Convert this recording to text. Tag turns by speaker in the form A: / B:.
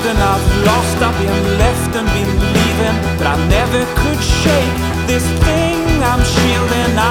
A: even I've lost, I've been left and been leaving, but I never could shake this thing I'm shielding.